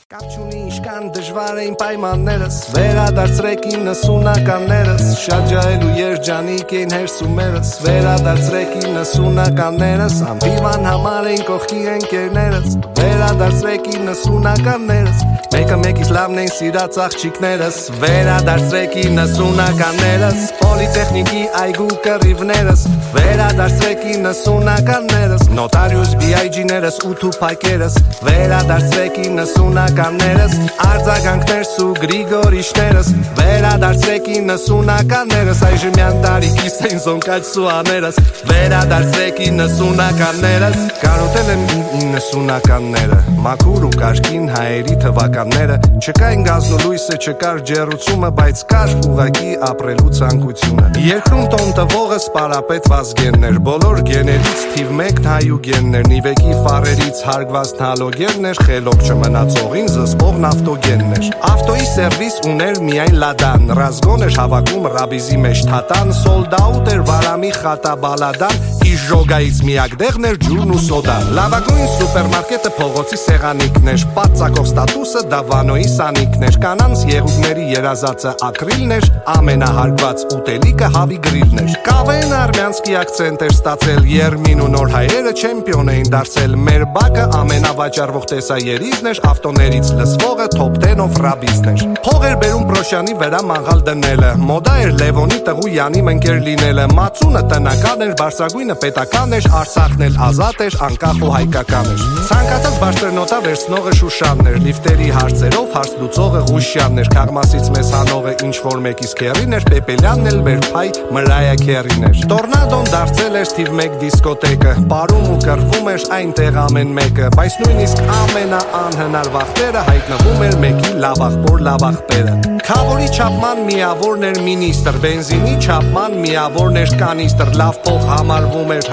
Կապ չունի ինչքան դժվար էին պայմաններս Վերադարձրեք 90-ականներս Շատ ջահել ու երջանիկ էին հերսումերս Վերադարձրեք 90-ականներս Անպիվան համար էին կողքի ընկերներս Վերադարձրեք 90-ականներս Մեկը մեկից լավն էին սիրած աղջիկներս Վերադարձրեք 90-ականներս Պոլիտեխնիկի այգու կռիվներս Վերադարձրեք 90-ականներս Նոտարիուս BIG-ներս ու թուփակերս Վերադարձրեք 90-ականներս Արձագանքներս ու գրիգորիշներս Վերադարձրեք 90-ականներս Այժմյան տարիքիս էին զոնկալ սուաներս Վերադարձրեք 90-ականներս Կարոտել եմ 90-ականները Մաքուր ու կարգին հայերի թվականները Չկային գազն ու լույսը, չկար ջեռուցումը Բայց կար ուղակի ապրելու ցանկությունը Երկրում տոն տվողը սպարապետ Վազգեններ Բոլոր գեներից թիվ 1 հայու գեններ Նիվեկի ֆարերից հարգված հալոգեններ Խելոք չմնացողին զսպող նավտոգեններ Ավտոյի սերվիս ուներ միայն լադան Ռազգոն էր հավաքում ռաբիզի մեջ թատան Սոլդաուտ էր վարամի խատաբալադան Իժոգայից միակ դեղն էր ջուրն ու սոդան Լավագույն սուպերմարկետը փողոցի սեղանիկն էր Պատծակով ստատուսը դավանոյի սանիկն էր Կանանց եղուկների երազածը ակրիլն էր Ամենահարգված ուտելիքը հավի գրիլն էր Կավեն արմյանսկի ակցենտ էր ստացել Երմին ու նոր հայերը չեմպիոն էին դարձել Մեր բակը ամենավաճառվող տեսաերիզն էր Ավտոներից լսվողը top 10-ով ռաբիզն էր Փող էր բերում Պրոշյանի վրա մաղալ դնելը Մոդա էր Լևոնի տղու Յանի մնկեր լինելը Մածունը տնական էր, բարձրագույնը պետական էր Արցախն էլ ազատ էր, անկախ ու հայկական էր Ցանկացած բարձրնոտա վերցնողը Շուշանն էր Լիֆտերի հարցերով հարց լուծողը Ղուշյանն էր Քաղմասից մեզ հանողը ինչ-որ մեկից քերին էր Պեպելյանն էլ վերփայ Մրայա քերին էր Տորնադոն դարձել էր թիվ 1 դիսկոտեկը Պարում ու կռվում էր այնտեղ ամեն մեկը Բայց նույնիսկ ամենաանհնար վախտերը հայտնվում էր մեկի լավ աղբոր լավ աղբերը Քավորի չափման միավորն էր մինիստր Բենզինի չափման միավորն էր կանիստր Լավ փող համարվում էր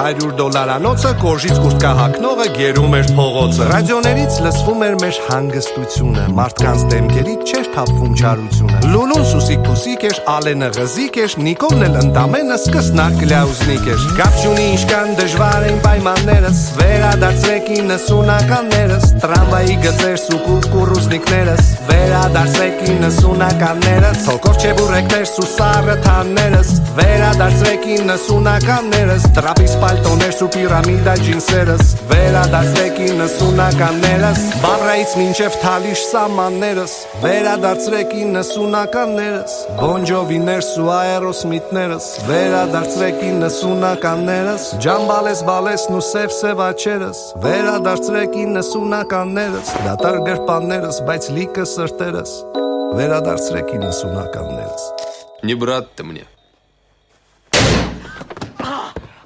$100 Կորժից կուրտկա հագնողը գերում էր փողոցը Ռադիոներից լսվում էր մեր հանգստությունը Մարդկանց դեմքերից չէր թափվում չարությունը Լուլուն սուսիկ փուսիկ էր, Ալենը ղզիկ էր Նիկոլն էլ ընդամենը սկսնակ գլաուզնիկ էր Կապ չունի ինչքան դժվար էին պայմաններս Վերադարձրեք 90-ականներս Տրամվայի գծերս ու կուրկուրուզնիկներս Վերադարձրեք 90-ականներս Թոքով չեբուրեկներս ու սառը թաններս Վերադարձրեք 90-ականներս Տրապիս պալտոներս ու պիրամիդա ջինսերս Վերադարձրեք 90-ականներս Բավրայից մինչև թալիշ սամաններս Վերադարձրեք 90-ականներս Բոնջովիներս ու աերոսմիթներս Վերադարձրեք 90-ականներս Ջամբալես բալեսն ու սև աչերս Վերադարձրեք 90-ականներս Դատար գրպաններս, բայց լիքը սրտերս Վերադարձրեք 90-ականներս Не брат ты мне